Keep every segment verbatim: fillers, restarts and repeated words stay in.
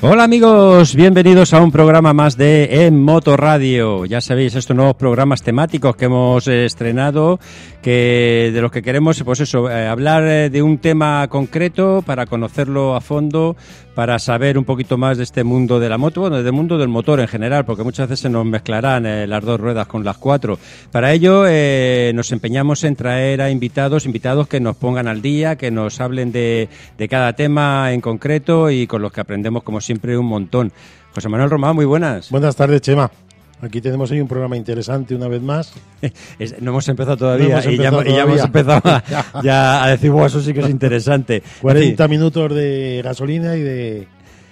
Hola amigos, bienvenidos a un programa más de En Moto Radio. Ya sabéis, estos nuevos programas temáticos que hemos eh, estrenado, que de los que queremos, pues eso, eh, hablar eh, de un tema concreto para conocerlo a fondo, para saber un poquito más de este mundo de la moto, bueno, del mundo del motor en general, porque muchas veces se nos mezclarán eh, las dos ruedas con las cuatro. Para ello eh, nos empeñamos en traer a invitados, invitados que nos pongan al día, que nos hablen de, de cada tema en concreto y con los que aprendemos como siempre un montón. José Manuel Román, muy buenas. Buenas tardes, Chema. Aquí tenemos hoy un programa interesante una vez más. Es, no hemos empezado todavía, no hemos y, empezado ya, y ya hemos empezado a, ya a decir, wow, eso sí que es interesante. cuarenta minutos de gasolina y de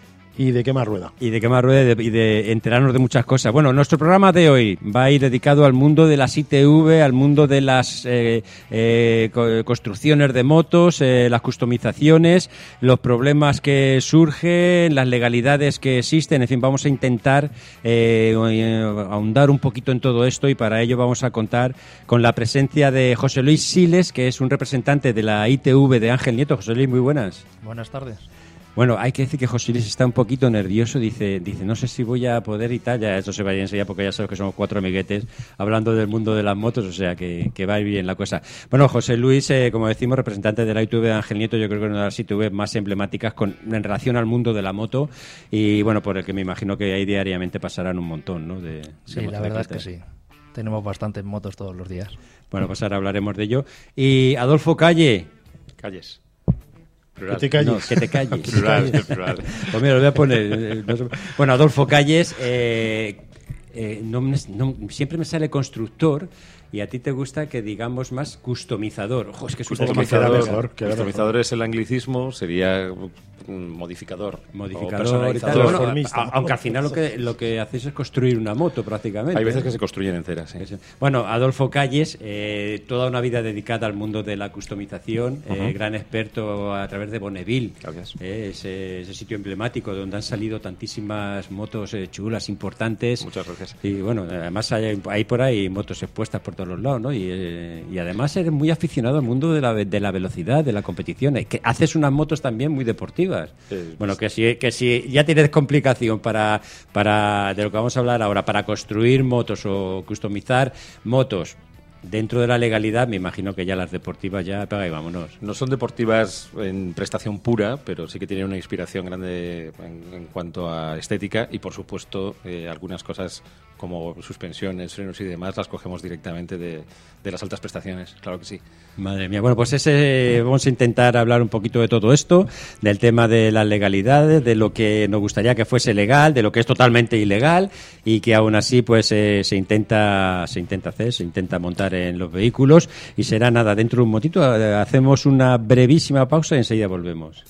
y de quemar rueda. Y de quemar rueda y de, y de enterarnos de muchas cosas. Bueno, nuestro programa de hoy va a ir dedicado al mundo de las I T V, al mundo de las eh, eh, construcciones de motos, eh, las customizaciones, los problemas que surgen, las legalidades que existen. En fin, vamos a intentar eh, ahondar un poquito en todo esto y para ello vamos a contar con la presencia de José Luis Siles, que es un representante de la I T V de Ángel Nieto. José Luis, muy buenas. Buenas tardes. Bueno, hay que decir que José Luis está un poquito nervioso, dice, dice no sé si voy a poder y tal, ya eso se va a ir enseguida porque ya sabes que somos cuatro amiguetes hablando del mundo de las motos, o sea que, que va a ir bien la cosa. Bueno, José Luis, eh, como decimos, representante de la I T V de Ángel Nieto, yo creo que es una de las I T V más emblemáticas con, en relación al mundo de la moto y bueno, por el que me imagino que ahí diariamente pasarán un montón, ¿no? De, sí, de la verdad es que sí. Tenemos bastantes motos todos los días. Bueno, pues ahora hablaremos de ello. Y Adolfo Calle. Calles. Plural. Que te calles. No, que te calles. Plural, plural. Pues mira, lo voy a poner. Bueno, Adolfo Calles, eh, eh, no, no, siempre me sale constructor y a ti te gusta que digamos más customizador. Ojo, es que customizador, que mejor, que customizador es el anglicismo, sería modificador. Modificador y tal. Bueno, a, aunque al final lo que, lo que hacéis es construir una moto prácticamente. Hay veces ¿eh? que se construyen enteras. ¿sí? Bueno, Adolfo Calles, eh, toda una vida dedicada al mundo de la customización, uh-huh. eh, gran experto a través de Bonneville, eh, ese, ese sitio emblemático donde han salido tantísimas motos eh, chulas, importantes. Muchas gracias. Y bueno, además hay, hay por ahí motos expuestas por todos los lados, ¿no? Y, eh, y además eres muy aficionado al mundo de la, de la velocidad, de la competición. Eh, que haces unas motos también muy deportivas. Sí, bueno, que si, que si ya tienes complicación para, para, de lo que vamos a hablar ahora, para construir motos o customizar motos dentro de la legalidad, me imagino que ya las deportivas ya pega y vámonos. No son deportivas en prestación pura, pero sí que tienen una inspiración grande en, en cuanto a estética y, por supuesto, eh, algunas cosas como suspensiones, frenos y demás las cogemos directamente de, de las altas prestaciones, claro que sí. Madre mía, bueno, pues ese vamos a intentar hablar un poquito de todo esto, del tema de las legalidades, de lo que nos gustaría que fuese legal, de lo que es totalmente ilegal y que aún así pues eh, se intenta se intenta hacer, se intenta montar en los vehículos y será nada, dentro de un momentito hacemos una brevísima pausa y enseguida volvemos.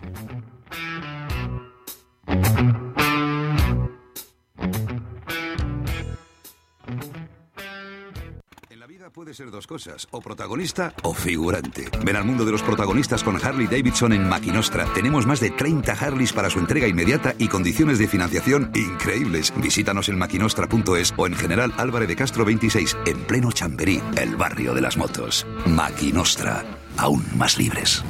Puede ser dos cosas, o protagonista o figurante. Ven al mundo de los protagonistas con Harley Davidson en Maquinostra. Tenemos más de treinta Harleys para su entrega inmediata y condiciones de financiación increíbles. Visítanos en maquinostra punto es o en General Álvarez de Castro veintiséis, en pleno Chamberí, el barrio de las motos. Maquinostra, aún más libres.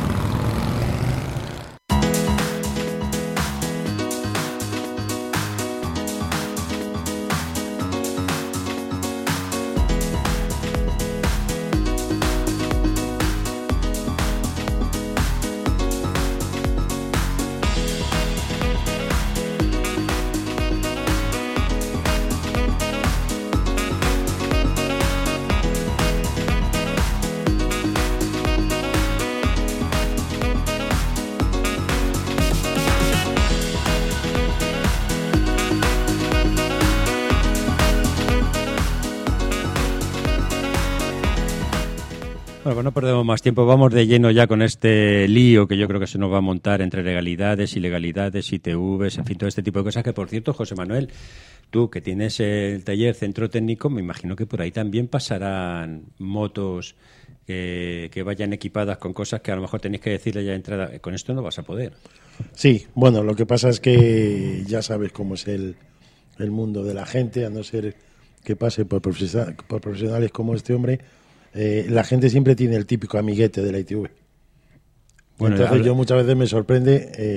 Bueno, pues no perdemos más tiempo, vamos de lleno ya con este lío que yo creo que se nos va a montar entre legalidades, ilegalidades, I T Vs, en fin, todo este tipo de cosas que, por cierto, José Manuel, tú que tienes el taller Centro Técnico, me imagino que por ahí también pasarán motos que, que vayan equipadas con cosas que a lo mejor tenéis que decirle ya de entrada, con esto no vas a poder. Sí, bueno, lo que pasa es que ya sabes cómo es el, el mundo de la gente, a no ser que pase por, profesional, por profesionales como este hombre. Eh, la gente siempre tiene el típico amiguete de la I T V. Bueno, entonces yo muchas veces me sorprende eh,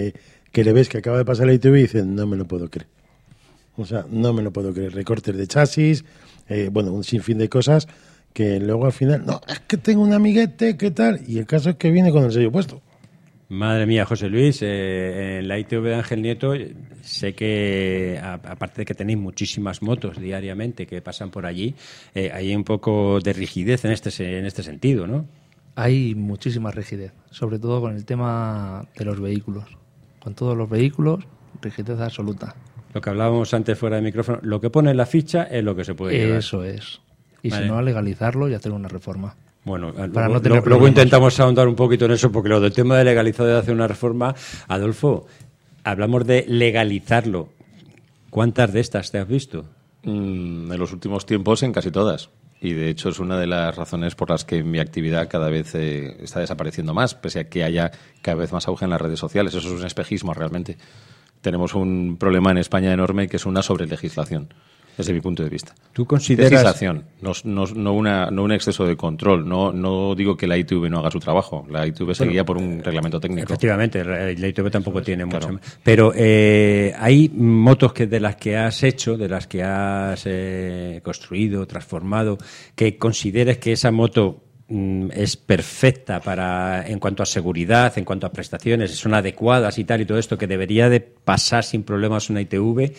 que le ves que acaba de pasar la I T V y dices, no me lo puedo creer. O sea, no me lo puedo creer. Recortes de chasis, eh, bueno, un sinfín de cosas que luego al final, no, es que tengo un amiguete, ¿qué tal? Y el caso es que viene con el sello puesto. Madre mía, José Luis, eh, en la I T V de Ángel Nieto sé que, a, aparte de que tenéis muchísimas motos diariamente que pasan por allí, eh, hay un poco de rigidez en este, en este sentido, ¿no? Hay muchísima rigidez, sobre todo con el tema de los vehículos. Con todos los vehículos, rigidez absoluta. Lo que hablábamos antes fuera de micrófono, lo que pone en la ficha es lo que se puede llevar. Eso es. Y Vale. si no, legalizarlo y hacer una reforma. Bueno, Para luego, no tener luego problemas. intentamos ahondar un poquito en eso, porque lo del tema de legalizar y de hacer una reforma, Adolfo, hablamos de legalizarlo. ¿Cuántas de estas te has visto? Mm, en los últimos tiempos, en casi todas. Y de hecho es una de las razones por las que mi actividad cada vez eh, está desapareciendo más, pese a que haya cada vez más auge en las redes sociales. Eso es un espejismo realmente. Tenemos un problema en España enorme que es una sobrelegislación, desde mi punto de vista. ¿Tú consideras...? Legislación, no, no, no, una, no un exceso de control. No, no digo que la I T V no haga su trabajo. La I T V se guía por un reglamento técnico. Efectivamente, la I T V tampoco tiene claro. mucho. Pero eh, hay motos que de las que has hecho, de las que has eh, construido, transformado, que consideres que esa moto mm, es perfecta para en cuanto a seguridad, en cuanto a prestaciones, son adecuadas y tal y todo esto, que debería de pasar sin problemas una I T V.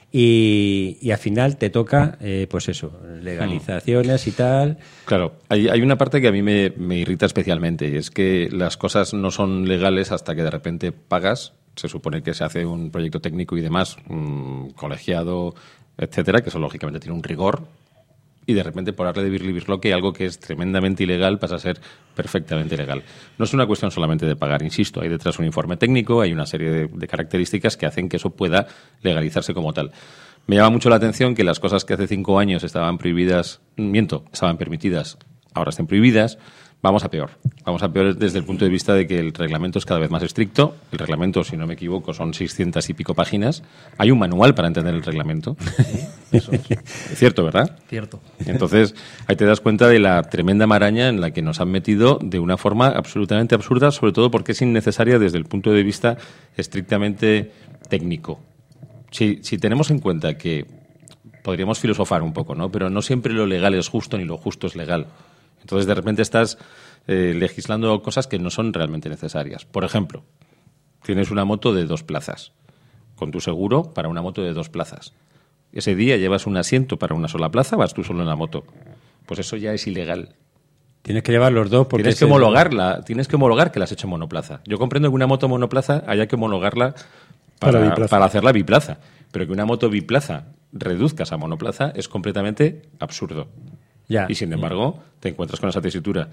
Y, y al final te toca, eh, pues eso, legalizaciones y tal. Claro, hay, hay una parte que a mí me, me irrita especialmente, y es que las cosas no son legales hasta que de repente pagas. Se supone que se hace un proyecto técnico y demás, un colegiado, etcétera, que eso lógicamente tiene un rigor. Y de repente, por darle de birlibirloque, algo que es tremendamente ilegal pasa a ser perfectamente legal. No es una cuestión solamente de pagar, insisto, hay detrás un informe técnico, hay una serie de, de características que hacen que eso pueda legalizarse como tal. Me llama mucho la atención que las cosas que hace cinco años estaban prohibidas, miento, estaban permitidas, ahora estén prohibidas. Vamos a peor. Vamos a peor desde el punto de vista de que el reglamento es cada vez más estricto. El reglamento, si no me equivoco, son seiscientas y pico páginas. Hay un manual para entender el reglamento. Eso es. Es cierto, ¿verdad? Cierto. Entonces, ahí te das cuenta de la tremenda maraña en la que nos han metido de una forma absolutamente absurda, sobre todo porque es innecesaria desde el punto de vista estrictamente técnico. Si, si tenemos en cuenta que podríamos filosofar un poco, ¿no? Pero no siempre lo legal es justo ni lo justo es legal. Entonces, de repente estás eh, legislando cosas que no son realmente necesarias. Por ejemplo, tienes una moto de dos plazas, con tu seguro para una moto de dos plazas. Ese día llevas un asiento para una sola plaza, vas tú solo en la moto. Pues eso ya es ilegal. Tienes que llevar los dos porque... Tienes que homologarla, tienes que homologar que la has hecho monoplaza. Yo comprendo que una moto monoplaza haya que homologarla para, Para para hacerla biplaza. Pero que una moto biplaza reduzcas a monoplaza es completamente absurdo. Ya. Y sin embargo, te encuentras con esa tesitura.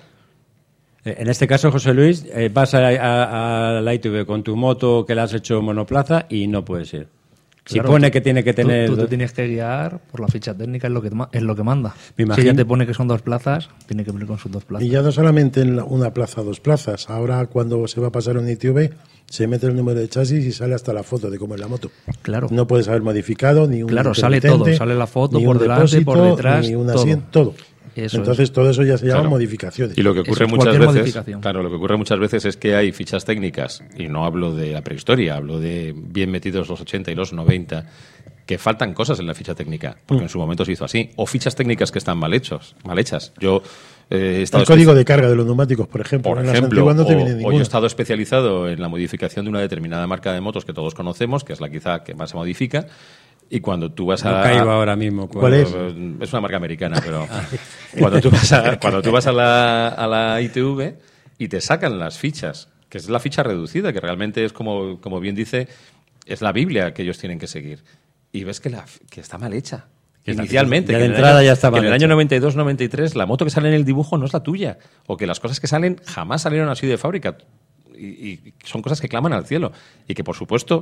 En este caso, José Luis, eh, vas a, a, a la I T V con tu moto que la has hecho monoplaza y no puedes ir. Si Claro, pone tú- que tiene que tú- tener... Tú, te tienes que guiar por la ficha técnica, es lo que, ma- es lo que manda. Me Si imagino- ya te pone que son dos plazas, tiene que venir con sus dos plazas. Y ya no solamente en la- una plaza, dos plazas. Ahora, cuando se va a pasar un I T V, se mete el número de chasis y sale hasta la foto de cómo es la moto. Claro. No puedes haber modificado ni un Claro, sale intermitente, todo, sale la foto ni por un delante, por depósito, detrás, ni un todo. asiento, todo. Eso Entonces, todo eso ya se llama Claro. modificaciones. Y lo que ocurre Eso es muchas cualquier veces, modificación. claro, lo que ocurre muchas veces es que hay fichas técnicas, y no hablo de la prehistoria, hablo de bien metidos los ochenta y los noventa, que faltan cosas en la ficha técnica, porque en su momento se hizo así, o fichas técnicas que están mal hechos, mal hechas. Yo eh, he estado El código de carga de los neumáticos, por ejemplo. por en las ejemplo, antiguas no te o, viene o yo ninguna. he estado especializado en la modificación de una determinada marca de motos que todos conocemos, que es la quizá que más se modifica, y cuando tú vas a... No caigo ahora mismo. ¿Cuál es? Es una marca americana, pero cuando tú vas a, cuando tú vas a la, a la I T V y te sacan las fichas, que es la ficha reducida, que realmente es como, como bien dice, es la Biblia que ellos tienen que seguir. Y ves que, la, que está mal hecha. Que está- Inicialmente, ya que de en el entrada año- ya está que mal en el hecha. año noventa y dos noventa y tres la moto que sale en el dibujo no es la tuya. O que las cosas que salen jamás salieron así de fábrica. Y, y son cosas que claman al cielo. Y que, por supuesto,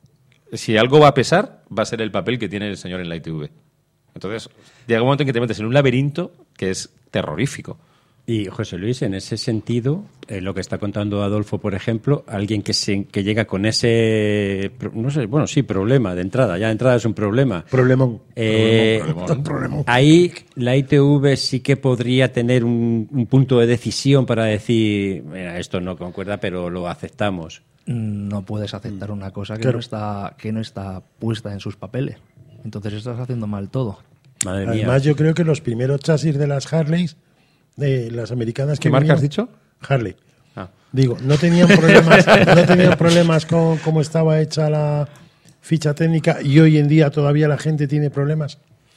si algo va a pesar, va a ser el papel que tiene el señor en la I T V. Entonces, llega un momento en que te metes en un laberinto que es terrorífico. Y José Luis, en ese sentido, eh, lo que está contando Adolfo, por ejemplo, alguien que se, que llega con ese, pro- no sé, bueno, sí, problema de entrada, ya de entrada es un problema. Problemón. Eh, Problemón, problemón. ahí la I T V sí que podría tener un, un punto de decisión para decir, mira, esto no concuerda, pero lo aceptamos. no puedes aceptar una cosa que, Claro. no está, que no está puesta en sus papeles. Entonces estás haciendo mal todo. Madre mía. Además, yo creo que los primeros chasis de las Harleys, de las americanas que ¿Qué marca vinieron- has dicho? Harley. Ah. Digo, no tenían problemas, no tenían problemas con cómo estaba hecha la ficha técnica y hoy en día todavía la gente tiene problemas.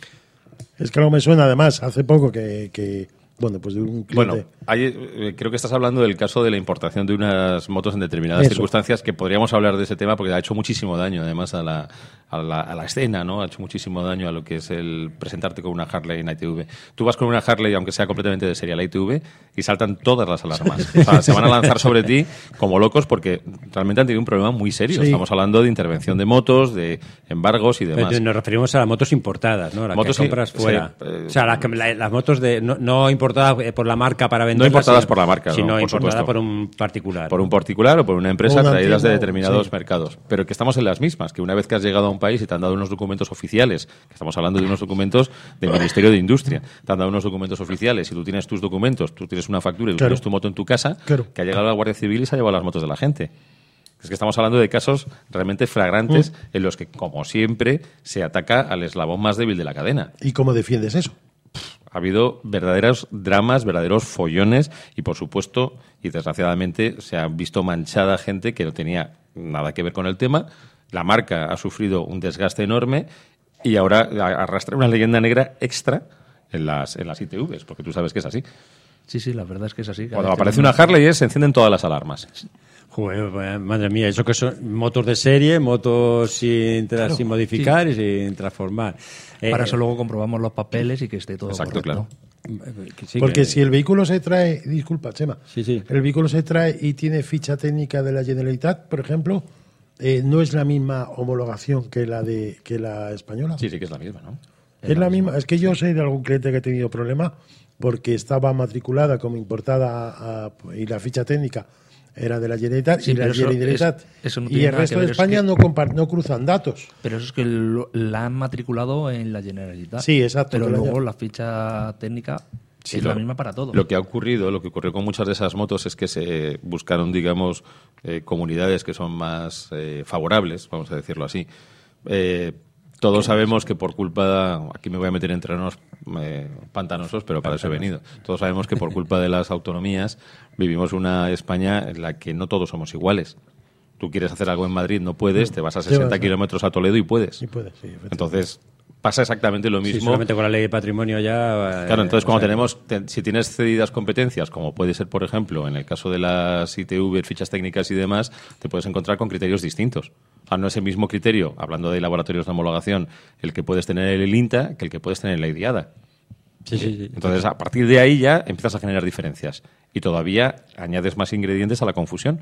Es que algo me suena, además, hace poco que, que bueno, pues de un cliente. Bueno, hay, eh, creo que estás hablando del caso de la importación de unas motos en determinadas Eso. circunstancias, que podríamos hablar de ese tema porque ha hecho muchísimo daño además a la, a la, a la escena, ¿no? Ha hecho muchísimo daño a lo que es el presentarte con una Harley en I T V. Tú vas con una Harley, aunque sea completamente de serie a la I T V, y saltan todas las alarmas. O sea, se van a lanzar sobre ti como locos porque realmente han tenido un problema muy serio. Sí. Estamos hablando de intervención de motos, de embargos y demás. Pero nos referimos a las motos importadas, ¿no? Las Motos que compras sí, fuera. sí, eh, o sea, las, que- la- las motos de no, no importadas eh, por la marca para vender. importadas por la marca, no, sino por importadas supuesto. por un particular. Por un particular o por una empresa O una traídas de tienda, determinados sí. mercados. Pero que estamos en las mismas, que una vez que has llegado a un país y te han dado unos documentos oficiales, que estamos hablando de unos documentos del Ministerio de Industria, te han dado unos documentos oficiales y tú tienes tus documentos, tú tienes una factura y tú Claro. tienes tu moto en tu casa, Claro. que ha llegado la Guardia Civil y se ha llevado las motos de la gente. Es que estamos hablando de casos realmente flagrantes Mm. en los que, como siempre, se ataca al eslabón más débil de la cadena. ¿Y cómo defiendes eso? Ha habido verdaderos dramas, verdaderos follones y, por supuesto, y desgraciadamente, se ha visto manchada gente que no tenía nada que ver con el tema. La marca ha sufrido un desgaste enorme y ahora arrastra una leyenda negra extra en las, en las I T Vs, porque tú sabes que es así. Sí, sí, la verdad es que es así. Cada Cuando vez aparece tenemos- una Harley, se encienden todas las alarmas. Joder, pues, madre mía, eso que son motos de serie, motos sin, tra- sin modificar y sin transformar. Eh, Para eso luego comprobamos los papeles y que esté todo Exacto, correcto. que sí, Porque que- si el vehículo se trae, disculpa, Chema, Sí, sí. el vehículo se trae y tiene ficha técnica de la Generalitat, por ejemplo, eh, no es la misma homologación que la de que la española. Sí, sí que es la misma, ¿no? Es la misma. Es que yo sé de algún cliente que ha tenido problema porque estaba matriculada como importada a- y la ficha técnica era de la Generalitat Sí, y la pero eso- Generalitat es- eso no y tiene el nada resto que de ver, es España que- no compar- no cruzan datos. Pero eso es que lo- la han matriculado en la Generalitat. Sí, exacto, Pero que la luego haya- la ficha técnica Sí, es lo- la misma para todos. Lo que ha ocurrido, lo que ocurrió con muchas de esas motos es que se buscaron, digamos, eh, comunidades que son más eh, favorables, vamos a decirlo así. Eh, todos sabemos que por culpa, aquí me voy a meter en terrenos eh, pantanosos, pero para eso he venido. Todos sabemos que por culpa de las autonomías vivimos una España en la que no todos somos iguales. Tú quieres hacer algo en Madrid, no puedes, te vas a Te sesenta vas a- kilómetros a Toledo y puedes. Sí puede, sí, efectivamente. Entonces, pasa exactamente lo sí, mismo. solamente con la ley de patrimonio ya. eh, Claro, entonces o cuando sea, tenemos, te- si tienes cedidas competencias, como puede ser, por ejemplo, en el caso de las I T V, fichas técnicas y demás, te puedes encontrar con criterios distintos. O sea, no es el mismo criterio, hablando de laboratorios de homologación, el que puedes tener en el INTA que el que puedes tener en la IDIADA. Sí, sí, sí. Entonces, a partir de ahí ya empiezas a generar diferencias. Y todavía añades más ingredientes a la confusión.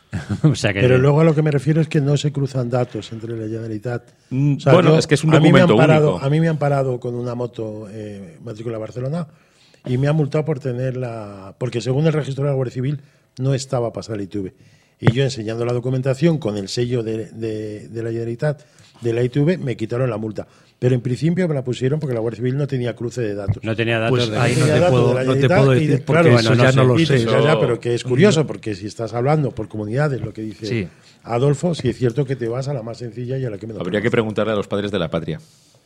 O sea que. Pero luego a lo que me refiero es que no se cruzan datos entre la Generalitat. Mm, bueno, es que es un a mí me han documento parado- único. A mí me han parado con una moto eh, matrícula Barcelona y me han multado por tenerla, porque según el registro de la Guardia Civil no estaba pasada la I T V. Y yo enseñando la documentación con el sello de, de, de la Generalitat de la I T V me quitaron la multa. Pero en principio me la pusieron porque la Guardia Civil no tenía cruce de datos. No tenía datos Pues de. ahí no tenía te datos puedo, de la no te Generalitat puedo y decir de- porque claro, eso bueno, ya no no sé. lo Y sé. te- ya, Eso- ya, pero que es curioso, porque si estás hablando por comunidades, lo que dice Sí. Adolfo, si es cierto que te vas a la más sencilla y a la que menos. Habría que preguntarle a los padres de la patria.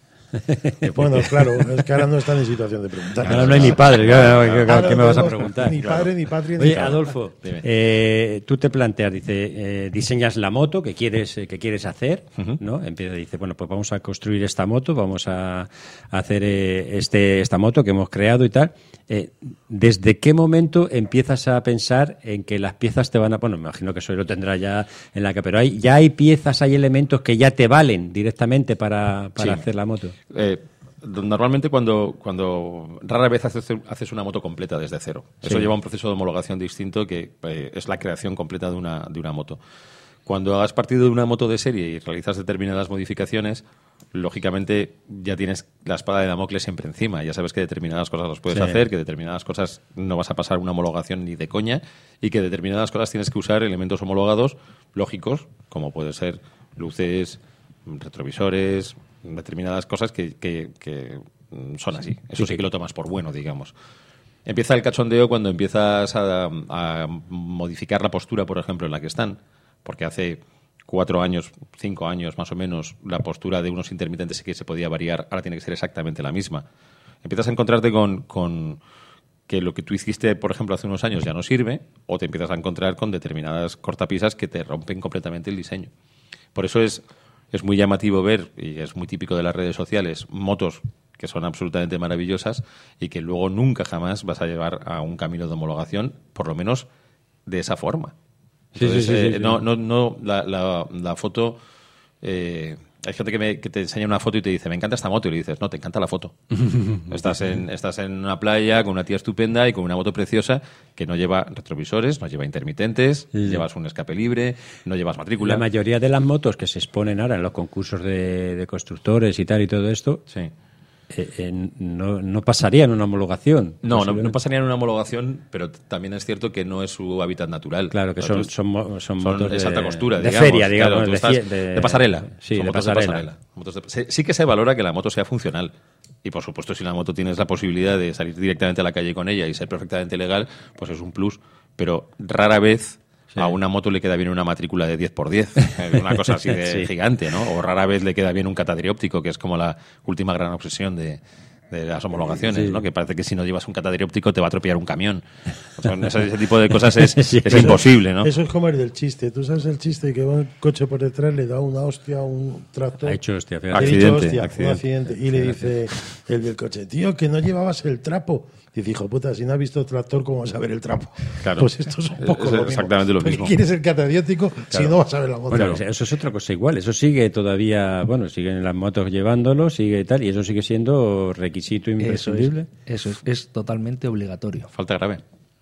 Bueno, claro, es que ahora no están en situación de preguntar. Ahora no hay ni padre, claro, ¿qué, qué- Ahora qué me vas a no, preguntar? Ni padre, ni patria, ni Oye, nada. Adolfo, Dime. eh, tú te planteas, dice, eh, diseñas la moto que quieres, eh, que quieres hacer, ¿no? Empieza, dice, bueno, pues vamos a construir esta moto, vamos a, a hacer eh, este, esta moto que hemos creado y tal. Eh, ¿Desde qué momento empiezas a pensar en que las piezas te van a... Bueno, me imagino que eso lo tendrás ya en la que... Pero hay, ya hay piezas, hay elementos que ya te valen directamente para, para Sí. hacer la moto. Eh, normalmente cuando, cuando rara vez haces, haces una moto completa desde cero. Eso Sí. lleva un proceso de homologación distinto que eh, es la creación completa de una, de una moto. Cuando has partido de una moto de serie y realizas determinadas modificaciones, lógicamente ya tienes la espada de Damocles siempre encima. Ya sabes que determinadas cosas las puedes Sí. hacer, que determinadas cosas no vas a pasar una homologación ni de coña y que determinadas cosas tienes que usar elementos homologados lógicos, como puede ser luces, retrovisores, determinadas cosas que, que- que, mm, son así. Eso sí que lo tomas por bueno, digamos. Empieza el cachondeo cuando empiezas a, a modificar la postura, por ejemplo, en la que están. porque hace cuatro años, cinco años más o menos, la postura de unos intermitentes sí que se podía variar, ahora tiene que ser exactamente la misma. Empiezas a encontrarte con, con que lo que tú hiciste, por ejemplo, hace unos años ya no sirve, o te empiezas a encontrar con determinadas cortapisas que te rompen completamente el diseño. Por eso es, es muy llamativo ver, y es muy típico de las redes sociales, motos que son absolutamente maravillosas y que luego nunca jamás vas a llevar a un camino de homologación, por lo menos de esa forma. Entonces, sí, sí, sí, eh, sí. no, no, no, la, la, la foto... Eh, hay gente que, me, que te enseña una foto y te dice, me encanta esta moto, y le dices, no, te encanta la foto. estás, en, estás en una playa con una tía estupenda y con una moto preciosa que no lleva retrovisores, no lleva intermitentes, Sí. llevas un escape libre, no llevas matrícula. La mayoría de las motos que se exponen ahora en los concursos de, de constructores y tal y todo esto, Sí. eh, eh, no, no pasarían una homologación. No, no, Posiblemente. no pasaría en una homologación, pero t- también es cierto que no es su hábitat natural. Claro, que son, Entonces, son, mo- son son motos de de alta costura, de digamos. feria, digamos. Claro, tú de, estás- cie- de- de pasarela. Sí, Son de motos pasarela. Motos de- se- sí que se valora que la moto sea funcional. Y, por supuesto, si la moto tienes la posibilidad de salir directamente a la calle con ella y ser perfectamente legal, pues es un plus. Pero rara vez Sí. a una moto le queda bien una matrícula de diez por diez. Una cosa así de Sí. gigante, ¿no? O rara vez le queda bien un catadióptico, que es como la última gran obsesión de... de las homologaciones, Sí. ¿no? Que parece que si no llevas un catadióptico te va a atropellar un camión. O sea, ese, ese tipo de cosas es, Sí, es eso- imposible, ¿no? Eso es como el del chiste. Tú sabes el chiste que va un coche por detrás, le da una hostia a un tractor. Ha hecho hostia, Le fíjate. ha dicho, Accidente, hostia, accidente. un accidente. Y le dice el del coche, tío, que no llevabas el trapo. Dice, hijo puta, si no has visto tractor, ¿cómo vas a ver el trapo? Claro. Pues esto es un poco Es lo mismo. exactamente lo ¿Para mismo. qué quieres el catadiótico si no vas a ver la moto? Bueno, eso es otra cosa igual. Eso sigue todavía, bueno, siguen las motos llevándolo, sigue tal, y eso sigue siendo requisito Eso imprescindible. es, eso es, es totalmente obligatorio. Falta grave.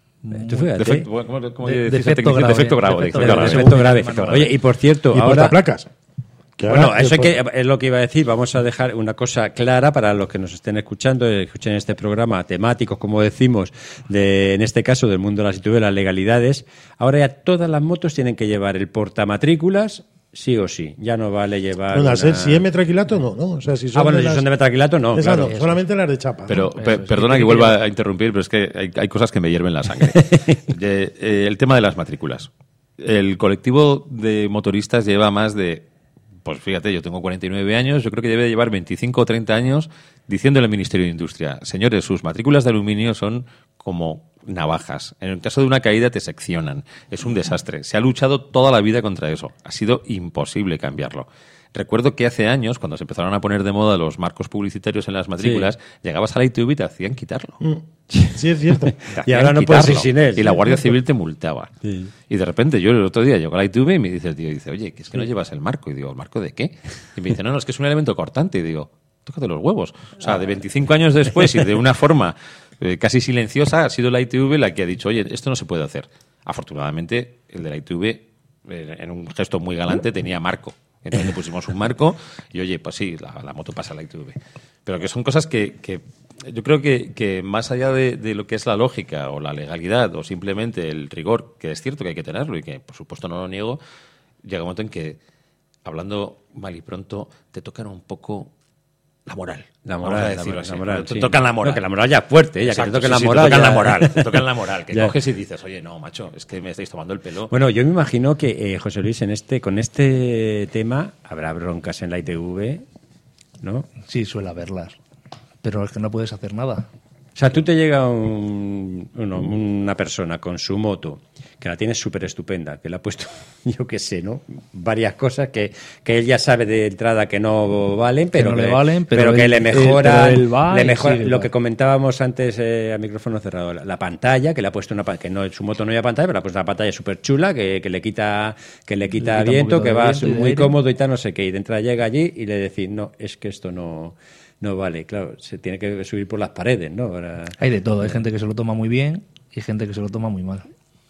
Tú fíjate. Defecto, ¿cómo, cómo De- decís defecto la tecnicidad? grave. Defecto grave. Defecto defecto grave. grave. Defecto grave. Defecto grave. Oye, y por cierto, y ahora... portaplacas. Que ahora- Bueno, eso que que es lo que iba a decir. Vamos a dejar una cosa clara para los que nos estén escuchando, eh, escuchen este programa temáticos, como decimos, de, en este caso del mundo de las I T V, las legalidades. Ahora ya todas las motos tienen que llevar el portamatrículas, sí o sí. Ya no vale llevar. Bueno, a ser, una- si es metraquilato, no, ¿no? O sea, si son Ah, bueno, de si las- son de metraquilato, no. Esas Claro. no, solamente las de chapa. ¿no? Pero Eso pe- es. perdona Tiene que que vuelva llevar- a interrumpir, pero es que hay, hay cosas que me hierven la sangre. Eh, eh, el tema de las matrículas. El colectivo de motoristas lleva más de... Pues fíjate, yo tengo cuarenta y nueve años, yo creo que debe llevar veinticinco o treinta años diciéndole al Ministerio de Industria, señores, sus matrículas de aluminio son como navajas. En el caso de una caída te seccionan. Es un desastre. Se ha luchado toda la vida contra eso. Ha sido imposible cambiarlo. Recuerdo que hace años, cuando se empezaron a poner de moda los marcos publicitarios en las matrículas, llegabas a la I T V y te hacían quitarlo. Mm. Sí, es cierto. Te Y hacían ahora no puedes ir quitarlo. sin él. Y la Guardia Civil te multaba. Sí. Y de repente yo el otro día llego a la I T V y me dice el tío, dice, oye, que es que no llevas el marco. Y digo, ¿el marco de qué? Y me dice, no, no, es que es un elemento cortante. Y digo, tócate los huevos. O sea, de veinticinco años después y de una forma eh, casi silenciosa ha sido la I T V la que ha dicho, oye, esto no se puede hacer. Afortunadamente, el de la I T V, eh, en un gesto muy galante, tenía marco. Entonces le pusimos un marco y, oye, pues sí, la, la moto pasa a la I T V. Pero que son cosas que, que yo creo que, que más allá de, de lo que es la lógica o la legalidad o simplemente el rigor, que es cierto que hay que tenerlo y que, por supuesto, no lo niego, llega un momento en que, hablando mal y pronto, te tocan un poco la moral. La Vamos moral, a la decirlo moral, así. la moral, Te sí. tocan la moral. No, que la moral ya es fuerte, ya Exacto, que te toquen sí, la sí, moral. te tocan ya- la moral, te tocan la moral. Que Ya. coges y dices, oye, no, macho, es que me estáis tomando el pelo. Bueno, yo me imagino que, eh, José Luis, en este, con este tema habrá broncas en la I T V, ¿no? Sí, suele haberlas. Pero es que no puedes hacer nada. O sea, tú te llega un- uno- una persona con su moto, que la tiene súper estupenda, que le ha puesto, yo qué sé, ¿no? Varias cosas que, que él ya sabe de entrada que no valen, pero no le valen, pero que él- le él- mejora, pero él va le y mejora sigue lo igual. que comentábamos antes eh, a micrófono cerrado, la, la pantalla, que le ha puesto una pa- que no su moto no lleva pantalla, pero le ha puesto una pantalla súper chula, que, que le quita que le quita quita un viento, poquito que de va viento y de muy aire. cómodo y tal, no sé qué, y de entrada llega allí y le decís, no, es que esto no... No vale, claro, se tiene que subir por las paredes, ¿no? Para- Hay de todo. Hay gente que se lo toma muy bien y gente que se lo toma muy mal.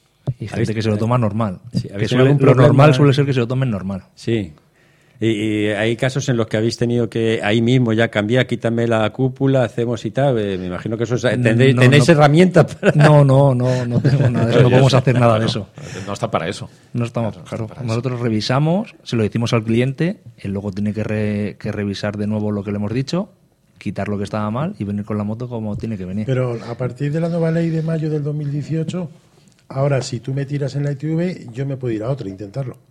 Y gente visto? que se lo toma normal. Sí, ¿habéis Que tenido suele- algún lo problema? normal suele ser que se lo tomen normal. Sí. Y, y hay casos en los que habéis tenido que ahí mismo ya cambiar, quítame la cúpula, hacemos y tal. Eh, me imagino que eso es- tendréis, No, tenéis no. herramientas para... No, no, no, no tengo nada de eso. No podemos hacer nada de eso. No está para eso. No estamos, claro. Nosotros revisamos, se lo decimos al cliente, él luego tiene que, re- que revisar de nuevo lo que le hemos dicho, quitar lo que estaba mal y venir con la moto como tiene que venir. Pero a partir de la nueva ley de mayo del dos mil dieciocho, ahora si tú me tiras en la I T V, yo me puedo ir a otra e intentarlo.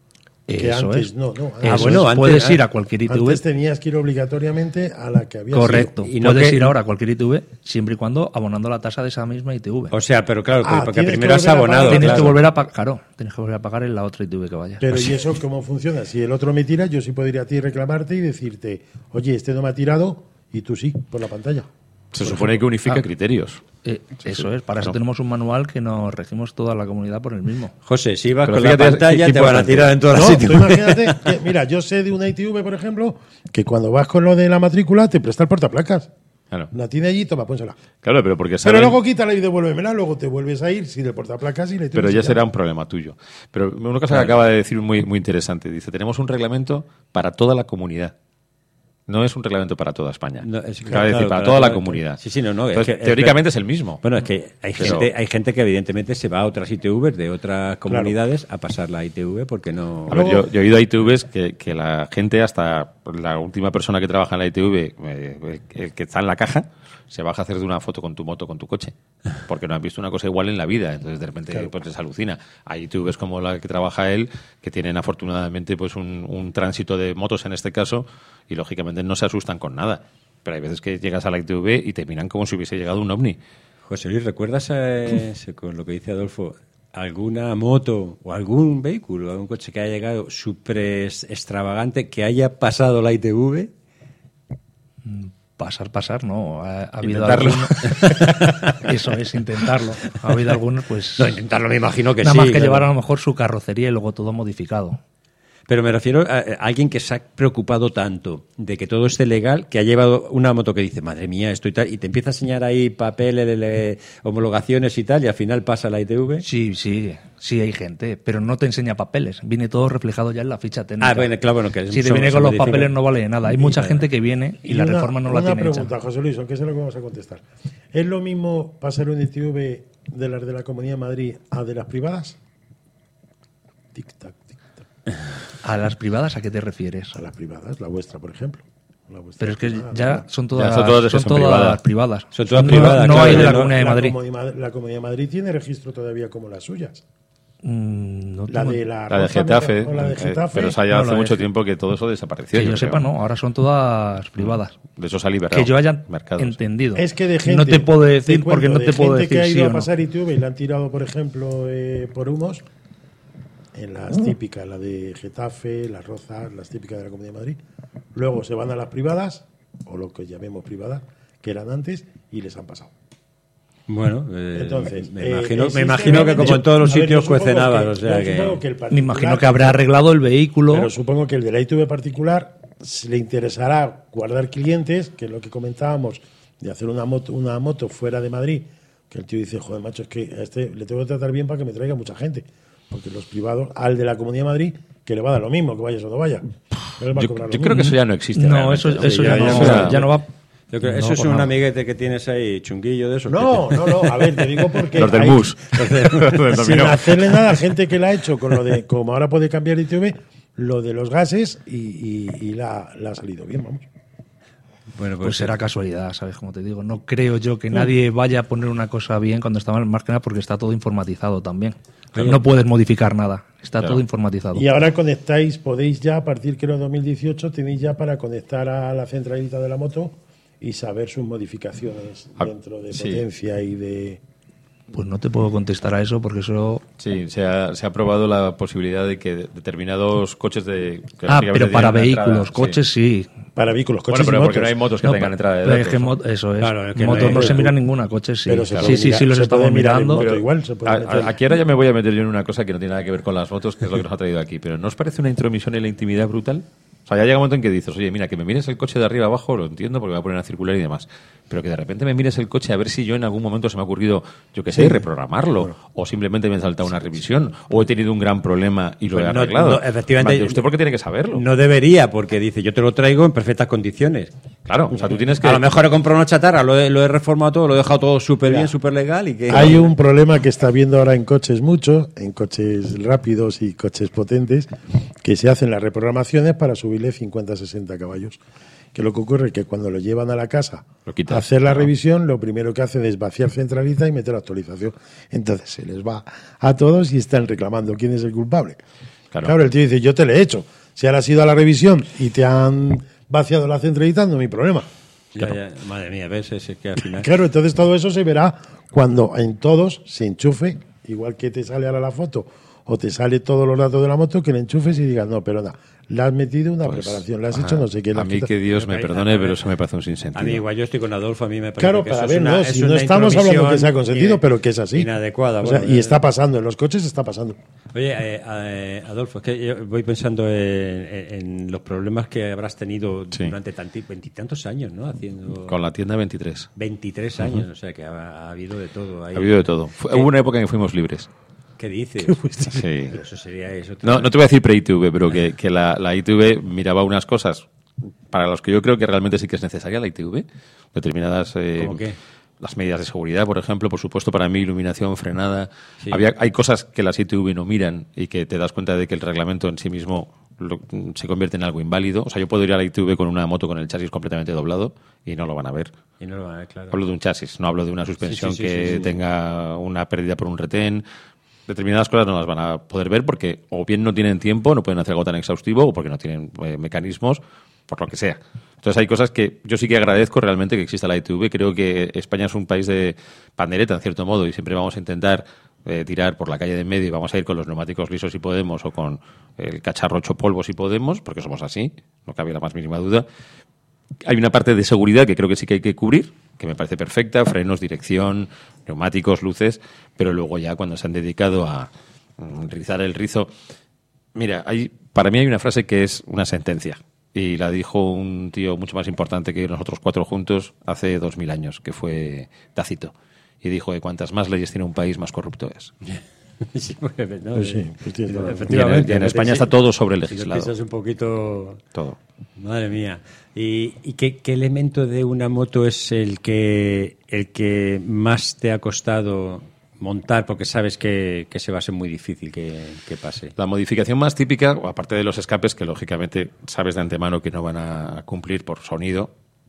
Que Eso antes es. no, no. Eso Ah, bueno, es. antes- puedes ir a cualquier I T V. Antes tenías que ir obligatoriamente a la que había Correcto. Y no puedes que- ir ahora a cualquier I T V siempre y cuando abonando la tasa de esa misma I T V. O sea, pero claro, que- Ah, porque tienes que primero has volver a pagar. abonado. tienes claro. que volver a pagar, claro, tienes que volver a pagar en la otra I T V que vayas. Pero ¿y eso cómo funciona? Si el otro me tira, yo sí puedo ir a ti y reclamarte y decirte, oye, este no me ha tirado y tú sí, por la pantalla. Se supone que unifica Ah. criterios. Eh, eso es, para eso Claro. tenemos un manual que nos regimos toda la comunidad por el mismo. José, si vas Pero con la fíjate, pantalla qué- qué te van a importante. tirar en todas No, las tú sitios. imagínate, que, mira, yo sé de una I T V, por ejemplo, que cuando vas con lo de la matrícula te presta el portaplacas. Claro. La tiene allí, toma, pónsela. Claro, pero porque Pero saben- luego quítala y devuélvemela, luego te vuelves a ir sin el portaplacas y le Pero ya será un problema tuyo. Pero una cosa que acaba de decir muy, muy interesante. Dice, tenemos un reglamento para toda la comunidad. No es un reglamento para toda España. No, es- Acaba de claro, decir, para claro, toda la claro. comunidad. Sí, sí, no, no, es Entonces, que- es teóricamente que- es el mismo. Bueno, es que hay Pero- gente, hay gente que evidentemente se va a otras I T Vs de otras comunidades a pasar la I T V porque no... A ver, yo, yo he oído a I T Vs que, que la gente, hasta la última persona que trabaja en la I T V, eh, el que está en la caja, se baja a hacer de una foto con tu moto, con tu coche. Porque no han visto una cosa igual en la vida. Entonces, de repente, pues les alucina. Hay I T Vs como la que trabaja él, que tienen afortunadamente pues un, un tránsito de motos en este caso, y lógicamente no se asustan con nada. Pero hay veces que llegas a la I T V y te miran como si hubiese llegado un ovni. José Luis, ¿recuerdas eh, se- con lo que dice Adolfo, alguna moto o algún vehículo, algún coche que haya llegado súper es- extravagante que haya pasado la I T V? Pasar, pasar, no. Ha, ha habido Intentarlo. algunos- Eso es, intentarlo. Ha habido algunos, pues. No, intentarlo me imagino que nada sí. más que claro. llevar a lo mejor su carrocería y luego todo modificado. Pero me refiero a, a alguien que se ha preocupado tanto de que todo esté legal, que ha llevado una moto que dice, madre mía, esto y tal, y te empieza a enseñar ahí papeles, le- homologaciones y tal, y al final pasa la I T V. Sí, sí, sí hay gente, pero no te enseña papeles. Viene todo reflejado ya en la ficha técnica. Ah, bueno, claro, bueno, que si te son- viene son con los modificados. papeles no vale de nada. Hay mucha gente que viene y, la una- reforma no la una tiene pregunta, hecha. José Luis, aunque sé lo que vamos a contestar. ¿Es lo mismo pasar una I T V de las de la Comunidad de Madrid a de las privadas? Tic-tac, tic-tac. ¿A las privadas a qué te refieres? A las privadas, la vuestra, por ejemplo. La vuestra Pero es que privada, ya ¿verdad? son todas, Ya son todas las que son son todas privadas. privadas. Son todas No- privadas, No claro, hay de la no- Comunidad de la Madrid. Comunidad- la Comunidad de Madrid tiene registro todavía como las suyas. Mm, no La tengo- de la, La de Roja, Getafe, o la de eh, Getafe. pero eso ya No, hace la de mucho Ge- tiempo que todo eso desapareció. que yo creo. sepa, no. Ahora son todas privadas. De eso se ha liberado. Que yo haya mercados. entendido. Es que de gente. No te puedo decir te porque cuento, no te de puedo gente decir que ha sí ido o a no. pasar I T V y le han tirado, por ejemplo, eh, por humos. En las típicas, la de Getafe, las Rozas, las típicas de la Comunidad de Madrid. Luego se van a las privadas, o lo que llamemos privadas, que eran antes, y les han pasado. Bueno, eh, Entonces, me eh, imagino, me existe imagino que realmente- como en todos los a ver, yo sitios supongo cuecen habas, que- o sea yo supongo que... el Me particular- imagino que habrá arreglado el vehículo. Pero supongo que el de la I T V particular se le interesará guardar clientes, que es lo que comentábamos, de hacer una moto, una moto fuera de Madrid, que el tío dice, joder, macho, es que a este le tengo que tratar bien para que me traiga mucha gente. Porque los privados, al de la Comunidad de Madrid, que le va a dar lo mismo, que vayas o no vayas. Él va a Yo, cobrar lo yo mismo. creo que eso ya no existe. No, realmente, eso, ¿no? eso Sí, ya, ya- no, ya- ya no va. Yo creo- no, eso es por un nada. amiguete que tienes ahí, chunguillo de esos. No, no, no, a ver, te digo porque... Los del hay- mus. Del sin dominó. hacerle nada a gente que la ha hecho con lo de, como ahora puede cambiar I T V, lo de los gases y, y, y la, la ha salido bien, vamos. Bueno, Pues será casualidad, ¿sabes? Como te digo, no creo yo que nadie vaya a poner una cosa bien cuando está mal, más que nada porque está todo informatizado también. Oye. No puedes modificar nada, está Claro. todo informatizado. Y ahora conectáis, podéis ya, a partir que de dos mil dieciocho, tenéis ya para conectar a la centralita de la moto y saber sus modificaciones Ah, dentro de sí. potencia y de... Pues no te puedo contestar a eso porque eso... Sí, se ha, se ha probado la posibilidad de que determinados coches de... que Ah, lógicamente pero para tienen una vehículos, entrada, coches sí. Para vehículos, Bueno, coches pero y porque motos. no hay motos que No, tengan pa- entrada de pero datos. es que ¿no? mo- eso es. Claro, es que Motos no hay- no se mira ninguna, coches sí. Pero se sí, puede sí, mirar- sí, los se estamos puede mirar en mirando. moto igual, se puede A- meter. a- aquí ahora ya me voy a meter yo en una cosa que no tiene nada que ver con las motos, que es lo que nos ha traído aquí. Pero ¿no os parece una intromisión en la intimidad brutal? O sea, ya llega un momento en que dices, oye, mira, que me mires el coche de arriba abajo, lo entiendo porque me va a poner a circular y demás. Pero que de repente me mires el coche a ver si yo en algún momento se me ha ocurrido, yo qué sé, reprogramarlo. O simplemente me he saltado una revisión. O he tenido un gran problema y lo Pues he no- arreglado. no, efectivamente- Vale, ¿usted por qué tiene que saberlo? No debería, porque dice, yo te lo traigo en perfectas condiciones. Claro, o sea, tú tienes que... A lo mejor he comprado una chatarra, lo he, lo he reformado todo, lo he dejado todo súper bien, Ya. súper legal y que... Hay un problema que está viendo ahora en coches mucho, en coches rápidos y coches potentes, que se hacen las reprogramaciones para subirle cincuenta, sesenta caballos. Que lo que ocurre es que cuando lo llevan a la casa Lo quitas, a hacer la claro. revisión, lo primero que hacen es vaciar centralita y meter actualización. Entonces se les va a todos y están reclamando quién es el culpable. Claro. Claro, el tío dice, yo te lo he hecho. Si ahora has ido a la revisión y te han vaciado la centralita, no hay problema. Ya, ya. Madre mía, ves, es que al final... Claro, entonces todo eso se verá cuando en todos se enchufe, igual que te sale ahora la foto, o te sale todos los datos de la moto, que le enchufes y digas, no, pero nada, le has metido una Pues, preparación, le has ajá, hecho no sé qué. le A has mí quitado- que Dios me Pero, perdone, a pero ver, eso me parece un sinsentido. A mí igual, yo estoy con Adolfo, a mí me parece Claro, que pero eso a es ver, una, no, es si no una estamos hablando que sea intromisión consentido, pero que es así. inadecuada. O sea, bueno, y eh, está pasando, en los coches está pasando. Oye, eh, eh, Adolfo, es que yo voy pensando en, en- en los problemas que habrás tenido Sí. durante tanti- veintitantos años, ¿no? Haciendo Con la tienda veintitrés. veintitrés años, o sea que ha, ha habido de todo. Ahí. Ha habido de todo. Fue- hubo una época en que fuimos libres. ¿Qué dices? Sí. Pero eso sería eso. No, no te voy a decir pre-I T V, pero que, que la, la I T V miraba unas cosas para los que yo creo que realmente sí que es necesaria la I T V. Determinadas... eh, ¿Cómo qué? Las medidas de seguridad, por ejemplo, por supuesto, para mí, iluminación, frenada. Sí. Había, hay cosas que las I T V no miran y que te das cuenta de que el reglamento en sí mismo lo- se convierte en algo inválido. O sea, yo puedo ir a la I T V con una moto con el chasis completamente doblado y no lo van a ver. Y no lo van a ver, claro. Hablo de un chasis, no hablo de una suspensión Sí, sí, sí, que sí, sí. tenga una pérdida por un retén. Determinadas cosas no las van a poder ver porque o bien no tienen tiempo, no pueden hacer algo tan exhaustivo, o porque no tienen eh, mecanismos, por lo que sea. Entonces hay cosas que yo sí que agradezco realmente que exista la I T V. Creo que España es un país de pandereta, en cierto modo, y siempre vamos a intentar eh, tirar por la calle de en medio y vamos a ir con los neumáticos lisos si podemos o con el cacharro ocho polvo si podemos, porque somos así, no cabe la más mínima duda. Hay una parte de seguridad que creo que sí que hay que cubrir, que me parece perfecta, frenos, dirección, neumáticos, luces, pero luego ya cuando se han dedicado a mm, rizar el rizo... Mira, hay, para mí hay una frase que es una sentencia, y la dijo un tío mucho más importante que nosotros cuatro juntos hace dos mil años, que fue Tácito, y dijo que cuantas más leyes tiene un país, más corrupto es. Sí, pues, no, Pues sí, eh, pues tienes toda la razón. efectivamente. Y en- y en ¿no? España Sí, está todo sobre Si lo legislado. piensas un poquito... Todo. Madre mía. ¿Y, y qué, qué elemento de una moto es el que el que más te ha costado montar? Porque sabes que, que se va a ser muy difícil que, que pase. La modificación más típica, aparte de los escapes, que lógicamente sabes de antemano que no van a cumplir por sonido,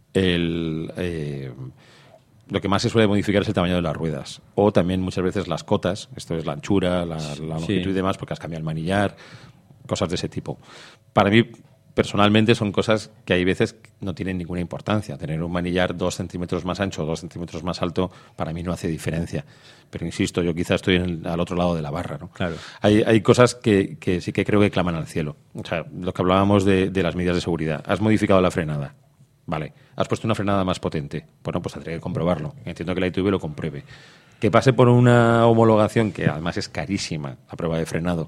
el, eh, lo que más se suele modificar es el tamaño de las ruedas. O también muchas veces las cotas, esto es la anchura, la, la longitud Sí. y demás, porque has cambiado el manillar, cosas de ese tipo. Para mí, personalmente, son cosas que hay veces que no tienen ninguna importancia. Tener un manillar dos centímetros más ancho o dos centímetros más alto, para mí no hace diferencia. Pero insisto, yo quizás estoy en el- al otro lado de la barra, ¿no? Claro. Hay, hay cosas que, que sí que creo que claman al cielo. O sea, lo que hablábamos de, de las medidas de seguridad. Has modificado la frenada. Vale. Has puesto una frenada más potente. Bueno, pues tendré que comprobarlo. Entiendo que la I T V lo compruebe. Que pase por una homologación, que además es carísima, la prueba de frenado.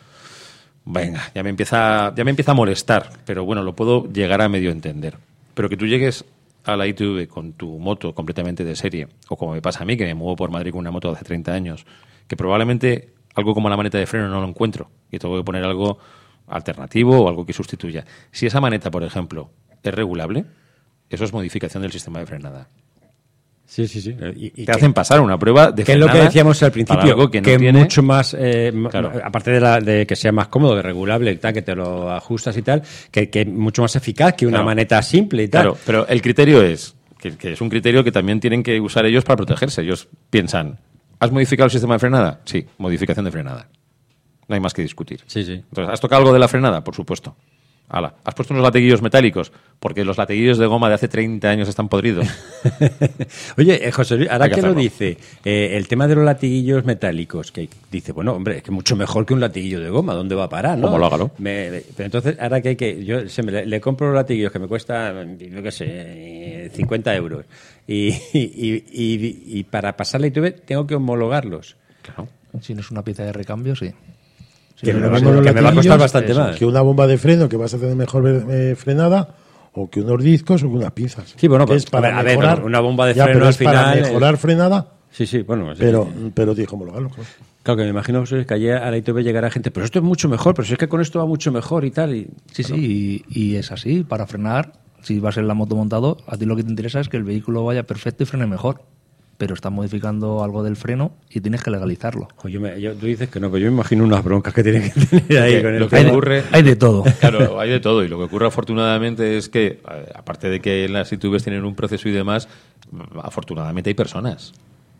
Venga, ya me empieza, ya me empieza a molestar, pero bueno, lo puedo llegar a medio entender. Pero que tú llegues a la I T V con tu moto completamente de serie, o como me pasa a mí, que me muevo por Madrid con una moto de hace treinta años, que probablemente algo como la maneta de freno no lo encuentro, y tengo que poner algo alternativo o algo que sustituya. Si esa maneta, por ejemplo, es regulable, eso es modificación del sistema de frenada. Sí, sí, sí. Y, y Te que- hacen pasar una prueba de que es lo que frenada decíamos al para principio, algo que que, no tiene... mucho más, eh, m- Claro. aparte de, la, de que sea más cómodo, de regulable y tal, que te lo ajustas y tal, que, que mucho más eficaz que una Claro. maneta simple y tal. Claro, pero el criterio es, que, que es un criterio que también tienen que usar ellos para protegerse. Ellos piensan, ¿has modificado el sistema de frenada? Sí, modificación de frenada. No hay más que discutir. Sí, sí. Entonces, ¿has tocado algo de la frenada? Por supuesto. Ala. ¿Has puesto unos lateguillos metálicos? Porque los lateguillos de goma de hace treinta años están podridos. Oye, eh, José Luis, ahora Hay que que lo hacerlo. dice, eh, el tema de los latiguillos metálicos, que dice, bueno, hombre, es que mucho mejor que un latiguillo de goma, ¿dónde va a parar? ¿no? Homológalo. Me- me- pero entonces, ahora que hay que, yo se me- le, le compro los latiguillos que me cuesta, yo qué sé, eh, cincuenta euros, y, y, y- y para pasar la I T V tengo que homologarlos. Claro. Si no es una pieza de recambio, sí. Si Que no me es va- una- Los que me va a costar latillos, bastante eso, más. Que una bomba de freno que vas a tener mejor eh, frenada, o que unos discos o que unas pinzas. Sí, bueno, Que pues, es para a ver, mejorar, una bomba de ya, freno pero al es para final es- mejorar frenada, Sí, sí, bueno. sí. pero, pero tienes que homologarlo. Claro. Claro, que me imagino José Luis, que allí a la I T V llegará gente, pero esto es mucho mejor, pero si es que con esto va mucho mejor y tal. Y, Sí, sí, y, y es así. Para frenar, si vas en la moto montado, a ti lo que te interesa es que el vehículo vaya perfecto y frene mejor. Pero estás modificando algo del freno y tienes que legalizarlo. Jo, yo me- yo- tú dices que no, pero yo me imagino unas broncas que tienen que tener ahí Lo que- con el lo que Hay de, ocurre- hay de todo. Claro, hay de todo. Y lo que ocurre afortunadamente es que, eh, aparte de que las I T Vs tienen un proceso y demás, mm, afortunadamente hay personas. O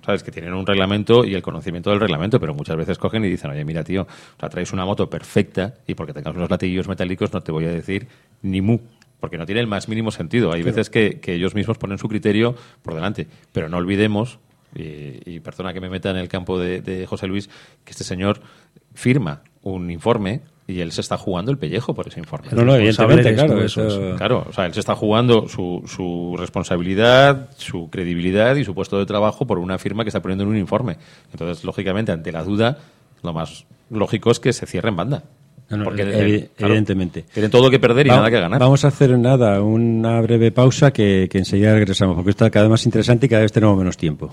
¿sabes? Que tienen un reglamento y el conocimiento del reglamento, pero muchas veces cogen y dicen, oye, mira, tío, o sea, traes una moto perfecta y porque tengas unos latiguillos metálicos no te voy a decir ni mu, porque no tiene el más mínimo sentido. Hay veces que, que ellos mismos ponen su criterio por delante, pero no olvidemos, y, y perdona que me meta en el campo de, de José Luis, que este señor firma un informe y él se está jugando el pellejo por ese informe. No, no, evidentemente, claro. Eso es. Claro, o sea, él se está jugando su, su responsabilidad, su credibilidad y su puesto de trabajo por una firma que está poniendo en un informe. Entonces, lógicamente, ante la duda, lo más lógico es que se cierre en banda. No, no, porque evi- claro, evidentemente. Tienen todo que perder y Va- nada que ganar. Vamos a hacer nada, una breve pausa que, que enseguida regresamos, porque está cada vez más interesante y cada vez tenemos menos tiempo.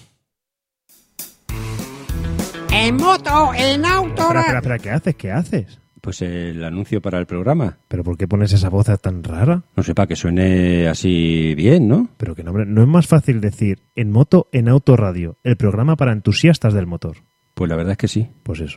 En moto, en auto. Espera, espera, espera, ¿qué haces? ¿Qué haces? Pues el anuncio para el programa. ¿Pero por qué pones esa voz tan rara? No sé, para que suene así bien, ¿no? Pero que no, hombre, no es más fácil decir en moto, en autorradio, el programa para entusiastas del motor. Pues la verdad es que sí. Pues eso.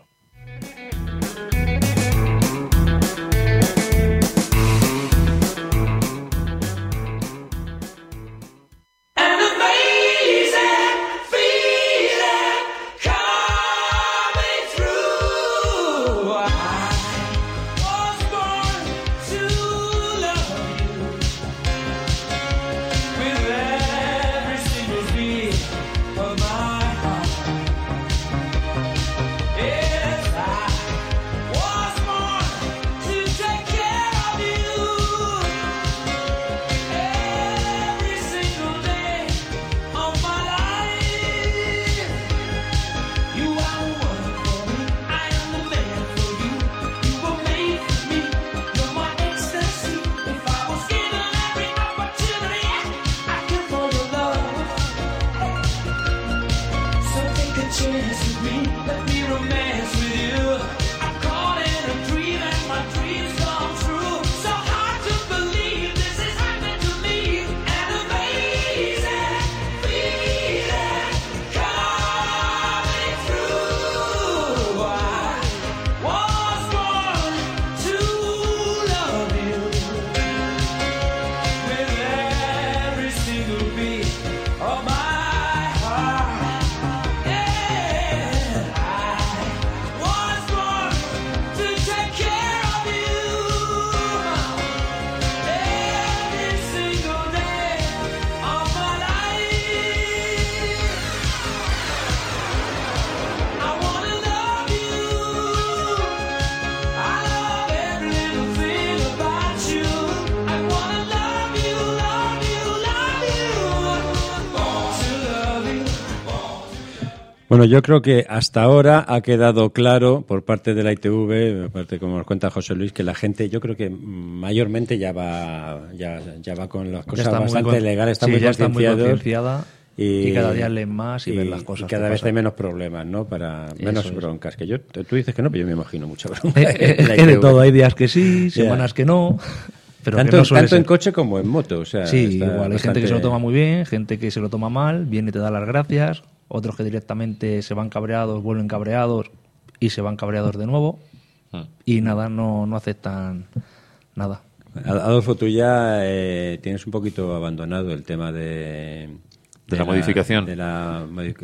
Bueno, yo creo que hasta ahora ha quedado claro por parte de la I T V, por parte como nos cuenta José Luis, que la gente, yo creo que mayormente ya va ya, ya va con las cosas bastante con... legales, está sí, muy ya está muy concienciada. Y, y cada día leen más y, y ven las cosas. Y cada vez hay menos problemas, ¿no? Para menos es. broncas. Que yo, tú dices que no, pero yo me imagino mucha bronca. Es que de todo, hay días que sí, semanas yeah. que no. Pero tanto, que no tanto ser. en coche como en moto. O sea, sí, igual. Hay bastante... gente que se lo toma muy bien, gente que se lo toma mal, viene y te da las gracias. Otros que directamente se van cabreados, vuelven cabreados y se van cabreados de nuevo. Ah. Y nada, no, no aceptan nada. Adolfo, tú ya eh, tienes un poquito abandonado el tema de... De, de la, la modificación. De la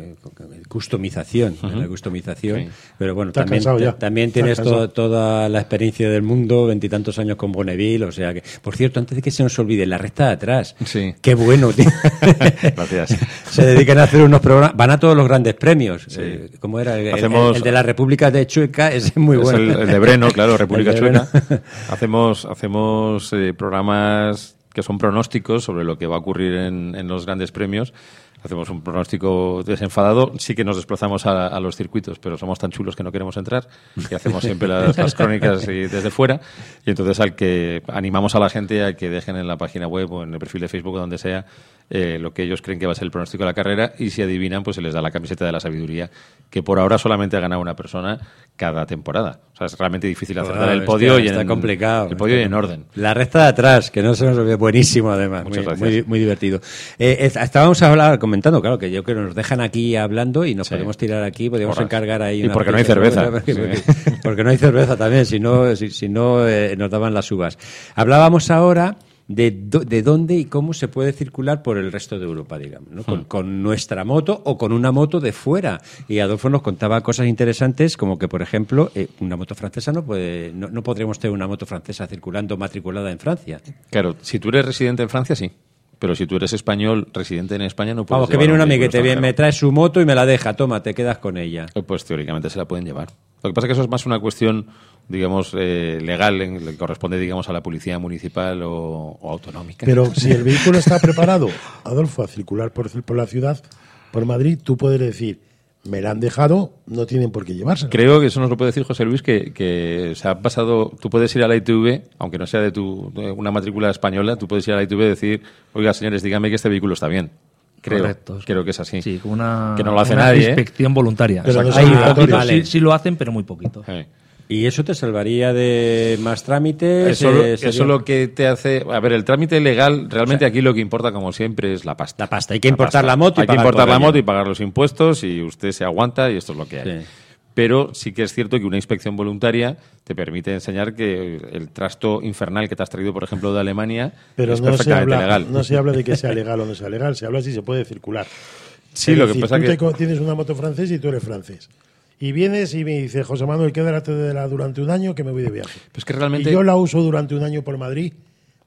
customización. Uh-huh. De la customización. Sí. Pero bueno, Estás también, cansado ya. también tienes to, toda la experiencia del mundo, veintitantos años con Bonneville, o sea que... Por cierto, antes de que se nos olvide, la recta de atrás. Sí. Qué bueno, tío. Gracias. Se dedican a hacer unos programas... Van a todos los grandes premios. Sí. Eh, ¿Cómo era? El, Hacemos, el, el de la República de Chueca es muy bueno. Es el, el de Breno, claro, República Chueca. Hacemos, hacemos eh, programas... que son pronósticos sobre lo que va a ocurrir en, en los grandes premios. Hacemos un pronóstico desenfadado. Sí que nos desplazamos a, a los circuitos, pero somos tan chulos que no queremos entrar y hacemos siempre las, las crónicas y desde fuera. Y entonces al que animamos a la gente a que dejen en la página web o en el perfil de Facebook o donde sea eh, lo que ellos creen que va a ser el pronóstico de la carrera, y si adivinan, pues se les da la camiseta de la sabiduría, que por ahora solamente ha ganado una persona cada temporada. O sea, es realmente difícil acertar el podio está, y en, está complicado. El podio y en orden. La recta de atrás, que no se nos olvide, buenísimo además. Muchas muy, gracias. Muy, muy divertido. Eh, estábamos a hablar, comentando, claro, que yo creo que nos dejan aquí hablando y nos sí. podemos tirar aquí, podríamos Horas. encargar ahí. Y porque no hay cerveza. Porque, sí. porque, porque no hay cerveza también, si no, si, si no eh, nos daban las uvas. Hablábamos ahora de, do, de dónde y cómo se puede circular por el resto de Europa, digamos, ¿no? Con, con nuestra moto o con una moto de fuera. Y Adolfo nos contaba cosas interesantes, como que, por ejemplo, eh, una moto francesa no puede, no, no podríamos tener una moto francesa circulando matriculada en Francia. Claro, si tú eres residente en Francia, sí. Pero si tú eres español, residente en España, no puedes. Vamos, que viene un amiguete, bien, me trae su moto y me la deja, toma, te quedas con ella. Pues teóricamente se la pueden llevar. Lo que pasa es que eso es más una cuestión, digamos, eh, legal, en, que corresponde, digamos, a la policía municipal o, o autonómica. Pero si el vehículo está preparado, Adolfo, a circular por, por la ciudad, por Madrid, tú puedes decir, me la han dejado, no tienen por qué llevársela. Creo que eso nos lo puede decir José Luis, que, que se ha pasado, tú puedes ir a la I T V, aunque no sea de tu de una matrícula española, tú puedes ir a la I T V y decir, oiga, señores, díganme que este vehículo está bien. Creo, Correcto. creo que es así. Sí, con una, que no lo hace una nadie, inspección ¿eh? voluntaria. Pero no Hay es poquitos, obligatorio. sí, sí lo hacen, pero muy poquito. Eh. ¿Y eso te salvaría de más trámites? Eso, lo- Eh, eso sería- lo que te hace... A ver, el trámite legal, realmente aquí lo que importa, como siempre, es la pasta. La pasta. Hay que importar pasta. la moto y Hay que pagar importar por la ella. moto y pagar los impuestos y usted se aguanta y esto es lo que hay. Sí. Pero sí que es cierto que una inspección voluntaria te permite enseñar que el trasto infernal que te has traído, por ejemplo, de Alemania Pero es no se, perfectamente habla, legal. no se habla de que sea legal o no sea legal, se habla si se puede circular. Sí, Es lo decir, que pasa tú que... te co- tienes una moto francesa y tú eres francés. Y vienes y me dices, José Manuel, quédate de la durante un año que me voy de viaje. Pues que realmente... Y yo la uso durante un año por Madrid.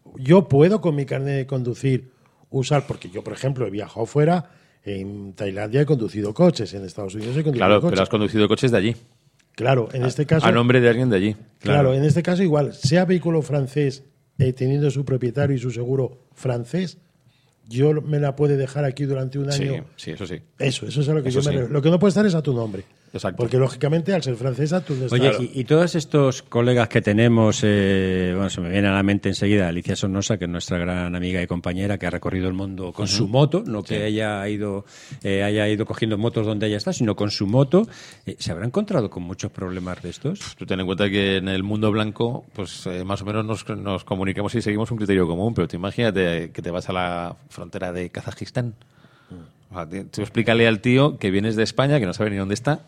Yo puedo con mi carnet de conducir usar, porque yo, por ejemplo, he viajado fuera, en Tailandia he conducido coches, en Estados Unidos he conducido Claro, coches. pero has conducido coches de allí. Claro, en este caso... A nombre de alguien de allí. Claro, en este caso igual, sea vehículo francés, eh, teniendo su propietario y su seguro francés, yo me la puede dejar aquí durante un Sí, año. sí, eso sí. Eso, eso es a lo que Eso yo me sí. re- Lo que no puede estar es a tu nombre. Exacto. Porque lógicamente al ser francesa tú no estás. Oye, y, y todos estos colegas que tenemos, eh, bueno, se me viene a la mente enseguida Alicia Sornosa, que es nuestra gran amiga y compañera, que ha recorrido el mundo con su moto, no que ella ido, eh, haya ido cogiendo motos donde ella está, sino con su moto. Eh, ¿Se habrá encontrado con muchos problemas de estos? Tú ten en cuenta que en el mundo blanco, pues eh, más o menos nos, nos comunicamos y seguimos un criterio común, pero tú imagínate que te vas a la frontera de Kazajistán. O sea, te- tú explícale al tío que vienes de España, que no sabe ni dónde está,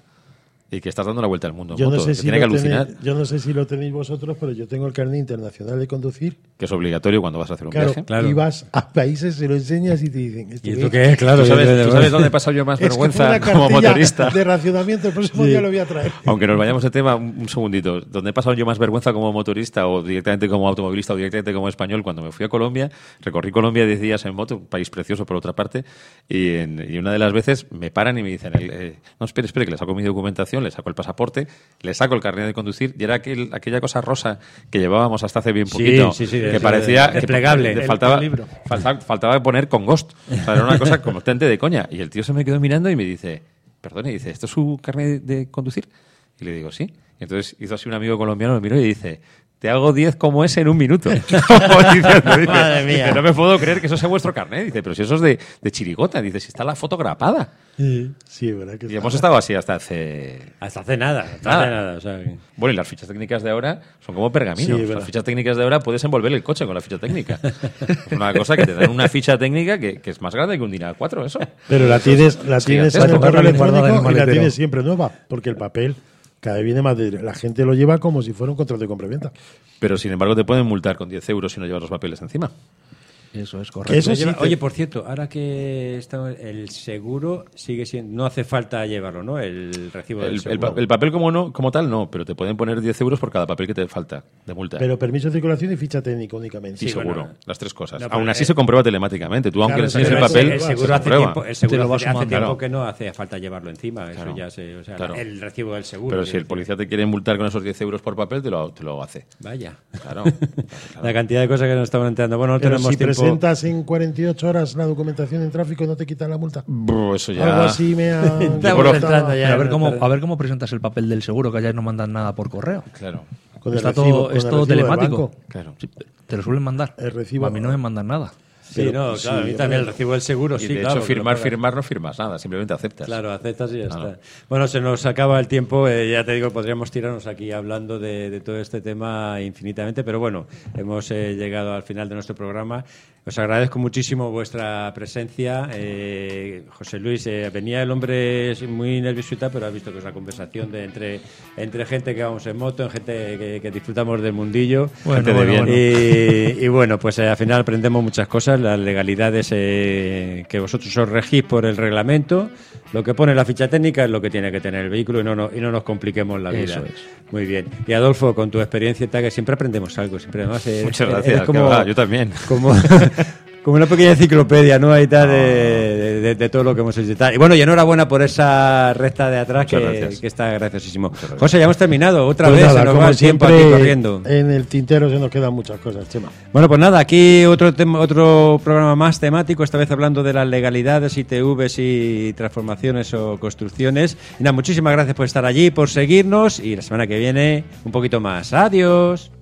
y que estás dando la vuelta al mundo en Yo no, moto, sé que si tiene que lo alucinar, tenéis, yo no sé si lo tenéis vosotros, pero yo tengo el carnet internacional de conducir. que es obligatorio cuando vas a hacer un Claro, viaje. Claro. y vas a países, se lo enseñas y te dicen. ¿esto ¿Y qué esto es? qué es? Claro. ¿Tú sabes, que- tú sabes dónde he pasado yo más Es que fue vergüenza una como cartilla motorista? de racionamiento, el próximo día lo voy a traer. Aunque nos vayamos de tema, un, un segundito. Donde he pasado yo más vergüenza como motorista o directamente como automovilista o directamente como español, cuando me fui a Colombia, recorrí Colombia diez días en moto, un país precioso por otra parte, y, en- y una de las veces me paran y me dicen, el, eh, no, espere, espere, que le saco mi documentación, le saco el pasaporte, le saco el carnet de conducir, y era aquel, aquella cosa rosa que llevábamos hasta hace bien Sí, poquito, sí, sí, de- que de- parecía... de- desplegable. que- que El- faltaba, el libro. faltaba, faltaba poner con Ghost. O sea, era una cosa constante de coña. Y el tío se me quedó mirando y me dice, perdone, dice, ¿esto es su carnet de, de conducir? Y le digo, sí. Y entonces hizo así un amigo colombiano, me miró y dice, te hago diez como ese en un minuto. Como diciendo, dice, Madre mía. dice, no me puedo creer que eso sea vuestro carnet. Dice, pero si eso es de, de chirigota. Dice, si está la foto grapada. Sí, sí, verdad que Y está. hemos estado así hasta hace... Hasta hace nada. Hasta Nada. hace nada. O sea, que- Bueno, y las fichas técnicas de ahora son como pergaminos. Sí, verdad. las fichas técnicas de ahora puedes envolver el coche con la ficha técnica. Es una cosa que te dan una ficha técnica que, que es más grande que un Dina cuatro, eso. Pero la tienes, la Sí, tienes antes en el de correo ponerla guardada en el electrónico y la maletero. tienes siempre nueva, porque el papel cada vez viene más de... La gente lo lleva como si fuera un contrato de compra-venta. Pero sin embargo te pueden multar con diez euros si no llevas los papeles encima. Eso es Que correcto. eso sí Lleva- te- Oye, por cierto, ahora que está el seguro sigue siendo, no hace falta llevarlo, ¿no? El recibo del El, el seguro. pa- el papel como no como tal no, pero te pueden poner diez euros por cada papel que te falta de multa. Pero permiso de circulación y ficha técnica únicamente. y sí, seguro, bueno. las tres cosas. No, pero Aún así eh, se comprueba telemáticamente. Tú, aunque claro, le enseñes el pero papel, el se seguro hace comprueba. tiempo, el seguro Te lo hace, vas hace sumando. tiempo Claro. que no hace falta llevarlo encima. Eso Claro. ya se, o sea, Claro. el recibo del seguro. Pero si el policía te quiere multar con esos diez euros por papel, te lo, te lo hace. Vaya. Claro. La cantidad de cosas que nos estaban enterando. Bueno, no Pero tenemos si tiempo. presentas en cuarenta y ocho horas la documentación en tráfico, ¿no te quitan la multa? Brr, eso ya. Algo así me ha... Estamos me ha- entrando ya. Pero a ver no, cómo pero- a ver cómo presentas el papel del seguro, que allá no mandan nada por correo. Claro. Con el Está recibo- todo, con es el todo recibo del telemático. banco. Claro. Sí, te lo suelen mandar. El recibo- A mí no me mandan nada. Sí, Pero- no, sí, claro, a mí yo también el creo- recibo del seguro, Y sí, de claro. hecho, que lo firmar, pagas. firmar, no firmas nada, simplemente aceptas. Claro, aceptas y ya Claro. está. Bueno, se nos acaba el tiempo. eh, ya te digo, podríamos tirarnos aquí hablando de, de todo este tema infinitamente, pero bueno, hemos eh, llegado al final de nuestro programa. Os agradezco muchísimo vuestra presencia. Eh, José Luis, eh, venía el hombre muy nervioso y tal, pero has visto que es una conversación de entre, entre gente que vamos en moto, en gente que, que disfrutamos del mundillo. Bueno, Gente de bueno, bien. bueno. Y, y bueno, pues eh, al final aprendemos muchas cosas, las legalidades eh, que vosotros os regís por el reglamento. Lo que pone la ficha técnica es lo que tiene que tener el vehículo y no, no, y no nos compliquemos la vida. Eso es. Muy bien. Y Adolfo, con tu experiencia y tal, que siempre aprendemos algo. Siempre, además, eh, Muchas eres gracias. como, que va, yo también. como, como una pequeña enciclopedia, ¿no? Ahí tal, de, de, de todo lo que hemos hecho y tal. Y bueno, y enhorabuena por esa recta de atrás que, que está graciosísimo. José, ya hemos terminado. Otra Pues vez nada, se nos como va el tiempo siempre, aquí corriendo. En el tintero se nos quedan muchas cosas, Chema. Bueno, pues nada, aquí otro tema, otro programa más temático, esta vez hablando de las legalidades, I T Vs y transformaciones o construcciones. Y nada, muchísimas gracias por estar allí, por seguirnos y la semana que viene un poquito más. Adiós.